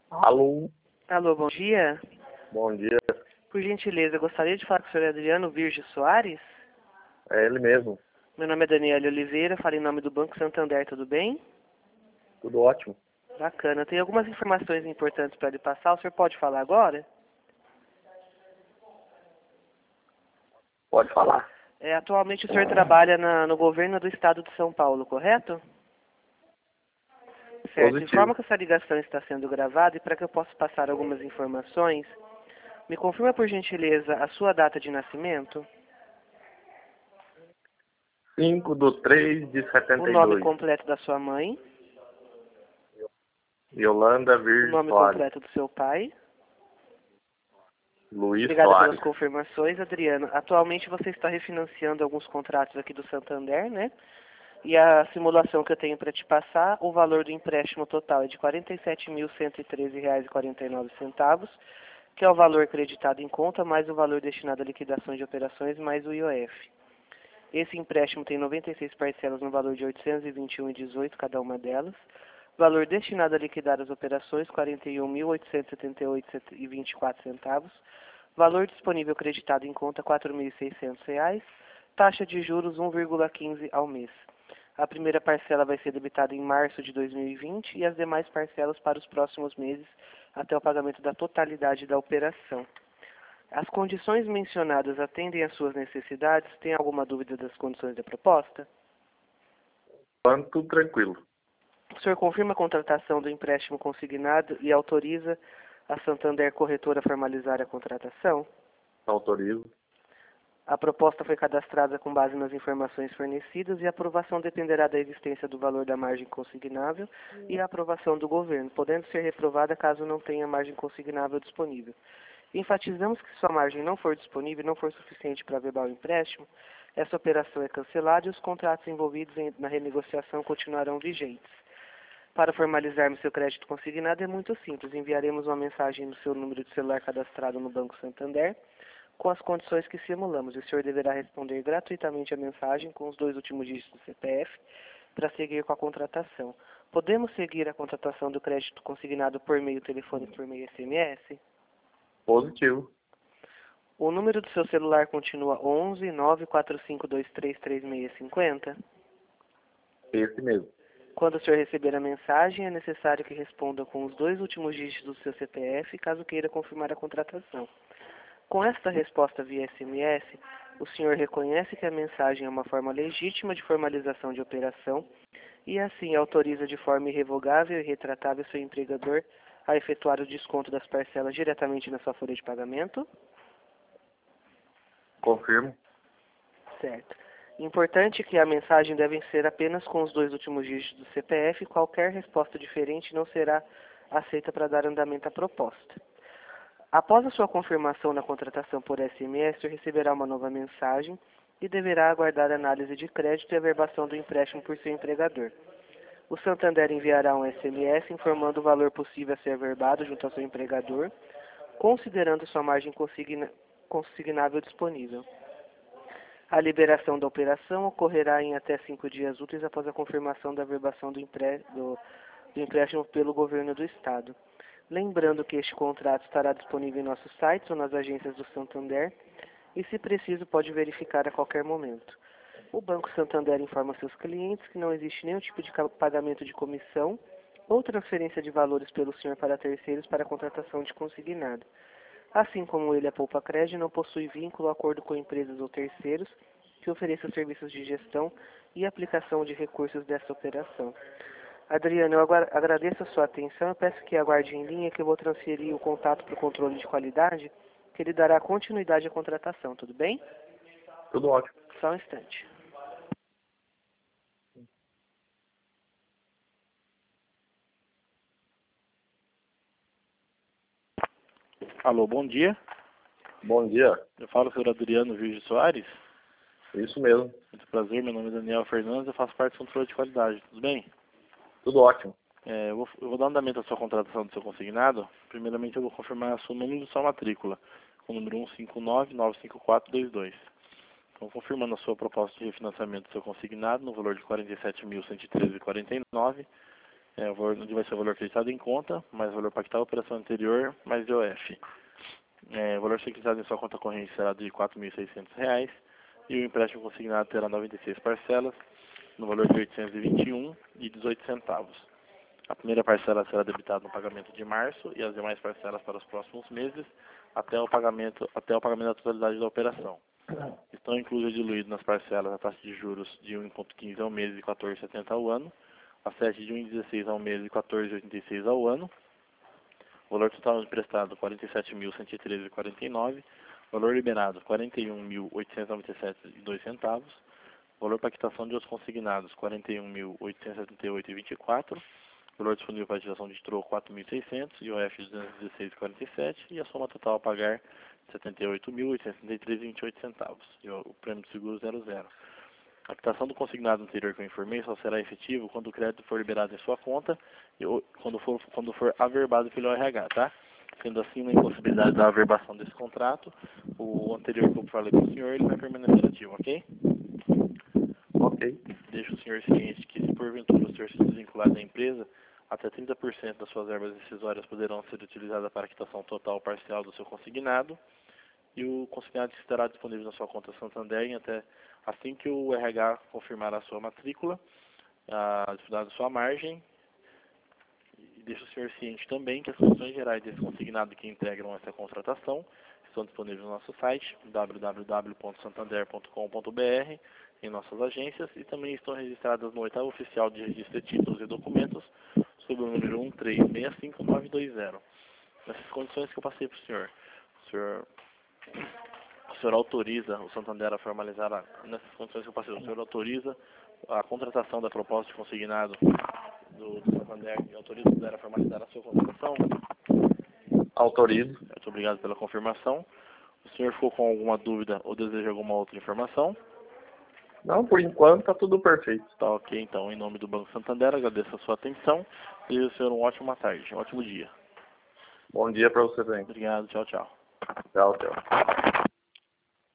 Alô, Alô, bom dia. bom dia. Por gentileza, eu gostaria de falar com o senhor Adriano Virgem Soares. É ele mesmo. Meu nome é Daniela Oliveira, falo em nome do Banco Santander, tudo bem? Tudo ótimo. Bacana. Tem algumas informações importantes para lhe passar. O senhor pode falar agora? Pode falar. Atualmente o senhor trabalha no governo do estado de São Paulo, correto? Certo. Informa Positivo. que essa ligação está sendo gravada e para que eu possa passar algumas informações, me confirma por gentileza a sua data de nascimento, 5/3/72. o nome completo da sua mãe, Yolanda o Virgem nome Soares. completo do seu pai. Luiz Obrigada pelas Soares. confirmações, Adriano. Atualmente você está refinanciando alguns contratos aqui do Santander, né? E a simulação que eu tenho para te passar, o valor do empréstimo total é de R$ 47.113,49, que é o valor creditado em conta, mais o valor destinado à liquidação de operações, mais o IOF. Esse empréstimo tem 96 parcelas no valor de R$ 821,18 cada uma delas. Valor destinado a liquidar as operações, R$ 41.878,24. Valor disponível creditado em conta, R$ 4.600. Taxa de juros, 1,15 ao mês. A primeira parcela vai ser debitada em março de 2020 e as demais parcelas para os próximos meses, até o pagamento da totalidade da operação. As condições mencionadas atendem às suas necessidades? Tem alguma dúvida das condições da proposta? Tudo tranquilo. O senhor confirma a contratação do empréstimo consignado e autoriza a Santander Corretora a formalizar a contratação? Autorizo. A proposta foi cadastrada com base nas informações fornecidas e a aprovação dependerá da existência do valor da margem consignável e a aprovação do governo, podendo ser reprovada caso não tenha margem consignável disponível. Enfatizamos que se sua margem não for disponível e não for suficiente para averbar o empréstimo, essa operação é cancelada e os contratos envolvidos na renegociação continuarão vigentes. Para formalizarmos seu crédito consignado é muito simples. Enviaremos uma mensagem no seu número de celular cadastrado no Banco Santander com as condições que simulamos. O senhor deverá responder gratuitamente a mensagem com os 2 últimos dígitos do CPF para seguir com a contratação. Podemos seguir a contratação do crédito consignado por meio telefônico, por meio SMS? Positivo. O número do seu celular continua 11 94523 3650. Esse mesmo. Quando o senhor receber a mensagem, é necessário que responda com os 2 últimos dígitos do seu CPF, caso queira confirmar a contratação. Com esta resposta via SMS, o senhor reconhece que a mensagem é uma forma legítima de formalização de operação e, assim, autoriza de forma irrevogável e retratável seu empregador a efetuar o desconto das parcelas diretamente na sua folha de pagamento? Confirmo. Certo. Importante que a mensagem deve ser apenas com os 2 últimos dígitos do CPF. Qualquer resposta diferente não será aceita para dar andamento à proposta. Após a sua confirmação na contratação por SMS, você receberá uma nova mensagem e deverá aguardar análise de crédito e averbação do empréstimo por seu empregador. O Santander enviará um SMS informando o valor possível a ser averbado junto ao seu empregador, considerando sua margem consignável disponível. A liberação da operação ocorrerá em até 5 dias úteis após a confirmação da averbação do empréstimo pelo governo do Estado. Lembrando que este contrato estará disponível em nossos sites ou nas agências do Santander e, se preciso, pode verificar a qualquer momento. O Banco Santander informa seus clientes que não existe nenhum tipo de pagamento de comissão ou transferência de valores pelo senhor para terceiros para a contratação de consignado. Assim como ele, a Poupa Cred não possui vínculo ou acordo com empresas ou terceiros que ofereçam serviços de gestão e aplicação de recursos dessa operação. Adriano, eu agradeço a sua atenção. Eu peço que aguarde em linha que eu vou transferir o contato para o controle de qualidade, que ele dará continuidade à contratação, tudo bem? Tudo ótimo. Só um instante. Alô, bom dia. Bom dia. Eu falo com o Adriano Virgem Soares. Isso mesmo. Muito prazer, meu nome é Daniel Fernandes, eu faço parte do controle de qualidade, tudo bem? Tudo ótimo. Eu vou dar andamento à sua contratação do seu consignado. Primeiramente eu vou confirmar o número de sua matrícula, com o número 15995422. Então, confirmando a sua proposta de refinanciamento do seu consignado no valor de R$ 47.113,49, O valor onde vai ser o valor acreditado em conta, mais o valor pactado da operação anterior, mais IOF. O valor acreditado em sua conta corrente será de R$ 4.600 e o empréstimo consignado terá 96 parcelas, no valor de R$ 821,18. A primeira parcela será debitada no pagamento de março e as demais parcelas para os próximos meses, até o pagamento da totalidade da operação. Estão inclusos e diluídos nas parcelas a taxa de juros de 1,15 ao mês e 14,70 ao ano, a 7 de 1,16 ao mês e 14,86 ao ano, o valor total emprestado R$ 47.113,49, valor liberado R$ 41.897,02, valor para quitação de outros consignados R$ 41.878,24, valor disponível para utilização de troco R$ 4.600, IOF de R$ 216,47 e a soma total a pagar R$ 78.873,28, e o prêmio de seguro 00. A quitação do consignado anterior que eu informei só será efetivo quando o crédito for liberado em sua conta e quando for averbado pelo RH, tá? Sendo assim, na impossibilidade da averbação desse contrato, o anterior que eu falei para o senhor, ele vai permanecer ativo, ok? Ok. Deixo o senhor ciente que, se porventura o senhor se desvincular da empresa, até 30% das suas verbas decisórias poderão ser utilizadas para a quitação total ou parcial do seu consignado, e o consignado estará disponível na sua conta Santander até assim que o RH confirmar a sua matrícula, a da sua margem. E deixo o senhor ciente também que as condições gerais desse consignado que integram essa contratação estão disponíveis no nosso site www.santander.com.br, em nossas agências, e também estão registradas no oitavo oficial de registro de títulos e documentos sob o número 1365920. Nessas condições que eu passei para o senhor autoriza o Santander a formalizar, nessas condições que eu passei, o senhor autoriza a contratação da proposta de consignado do Santander e autoriza o Santander a formalizar a sua contratação? Autorizo. Muito obrigado pela confirmação. O senhor ficou com alguma dúvida ou deseja alguma outra informação? Não, por enquanto tá tudo perfeito. Tá ok, então, em nome do Banco Santander, agradeço a sua atenção e desejo ao senhor uma ótima tarde, um ótimo dia. Bom dia para você também. Obrigado, tchau, tchau. Tchau, tchau.